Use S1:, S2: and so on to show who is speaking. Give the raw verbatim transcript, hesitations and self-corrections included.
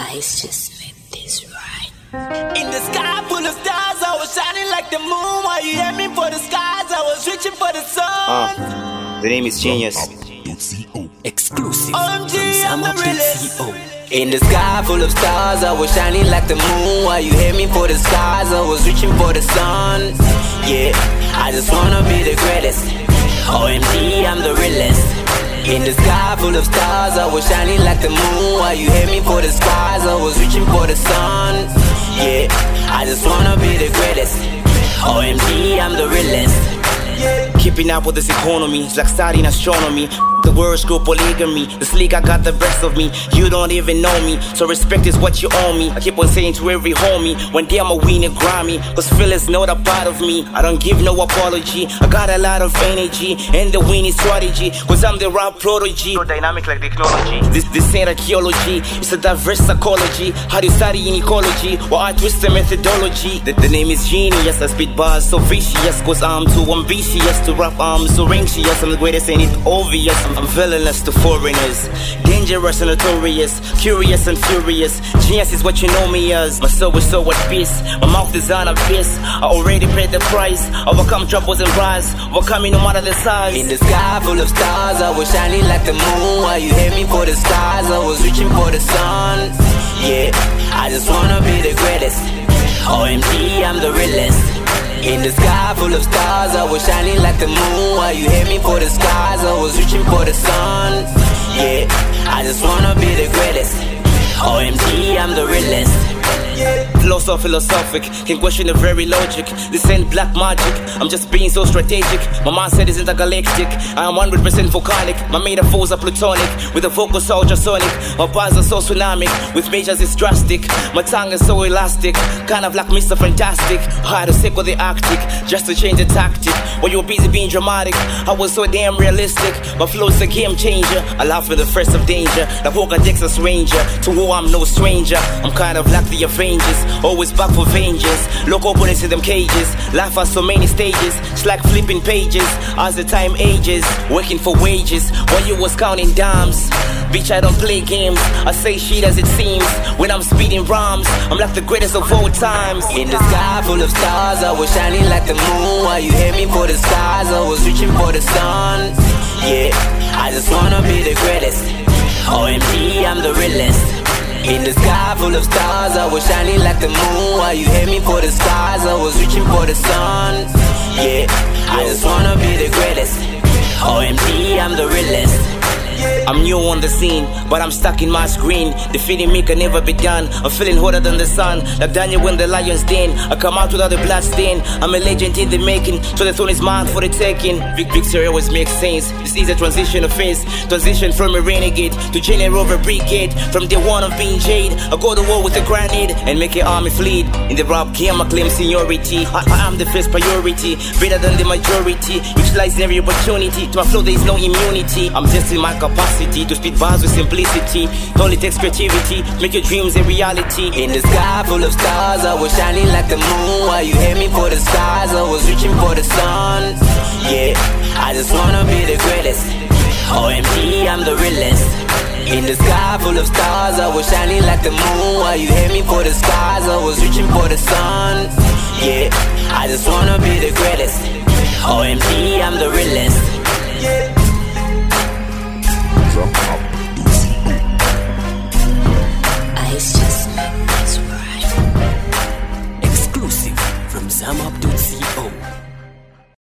S1: Ice just made this right.
S2: In the sky full of stars, I was shining like the moon. While you aiming for the skies, I was reaching for the sun.
S3: Uh, the name is Genius.
S2: Exclusive. O M G, I'm the realest. In the sky full of stars, I was shining like the moon. While you aiming for the skies, I was reaching for the sun. Yeah, I just wanna be the greatest. O M G, I'm the realest. In the sky full of stars, I was shining like the moon. While you aiming for the skies, I was reaching for the sun. Yeah, I just wanna be the greatest. O M G, I'm the realest.
S3: Keeping up with this economy, it's like studying astronomy. The words go polygamy, the sleek I got the best of me. You don't even know me, so respect is what you owe me. I keep on saying to every homie, one day I'ma win a Grammy, cause feeling's not a part of me. I don't give no apology, I got a lot of energy, and the winning strategy, cause I'm the rap prodigy. So dynamic like technology. This, this ain't archaeology, it's a diverse psychology. How do you study in ecology, or I twist the methodology. The, the name is Genius, I spit bars so vicious, cause I'm too ambitious to rap, I'm so anxious. I'm the greatest and it's obvious. I'm villainous to foreigners, dangerous and notorious, curious and furious. Genius is what you know me as. My soul is so at peace, my mouth is on abyss. I already paid the price, overcome troubles and rise, overcoming no matter the size.
S2: In the sky full of stars, I was shining like the moon. While you aiming for the skies, I was reaching for the sun. Yeah, I just wanna be the greatest. O M G, I'm the realest. In the sky full of stars, I was shining like the moon. While you aiming for the skies, I was reaching for the sun. Yeah, I just wanna be the greatest. O M G, I'm the realest.
S3: Flow so philosophic, can question the very logic. This ain't black magic, I'm just being so strategic. My mindset is intergalactic, I am one hundred percent volcanic. My metaphors are plutonic, with a vocal so ultrasonic. My bars are so tsunamic, with measures it's drastic. My tongue is so elastic, kind of like Mister Fantastic. I had to stick with the Arctic, just to change the tactic. While you were busy being dramatic, I was so damn realistic. My flow's a game changer, I laugh for the first of danger. Like Walker Texas Ranger, to who I'm no stranger. I'm kind of like the Avengers, always back for vengeance. Look opponents in them cages, life has so many stages. It's like flipping pages, as the time ages. Working for wages, while you was counting dimes. Bitch, I don't play games, I say shit as it seems. When I'm speeding rhymes, I'm like the greatest of all times.
S2: In the sky full of stars, I was shining like the moon. While you aiming for the skies, I was reaching for the sun. Yeah, I just wanna be the greatest. O M G, I'm the realest. In the sky full of stars, I was shining like the moon. While you aiming for the skies, I was reaching for the sun. Yeah, I just wanna be the greatest. O M G, I'm the realest.
S3: I'm new on the scene, but I'm stuck in my screen. Defeating me can never be done. I'm feeling hotter than the sun, like Daniel in the lion's den. I come out without a blood stain. I'm a legend in the making, so the throne is mine for the taking. Vic Victory always makes sense. This is a transition of phase. Transition from a renegade to general of a brigade. From day one of being Jade, I go to war with a grenade and make an army fleet. In the rap game, I claim seniority. I, I am the first priority, better than the majority. Utilizing every opportunity. To my flow, there is no immunity. I'm just in my capacity to speed bars with simplicity. It only takes creativity, make your dreams a reality.
S2: In the sky full of stars, I was shining like the moon. While you aiming for the skies, I was reaching for the sun. Yeah, I just wanna be the greatest. O M G, I'm the realest. In the sky full of stars, I was shining like the moon. While you aiming for the skies, I was reaching for the sun. Yeah, I just wanna be the greatest.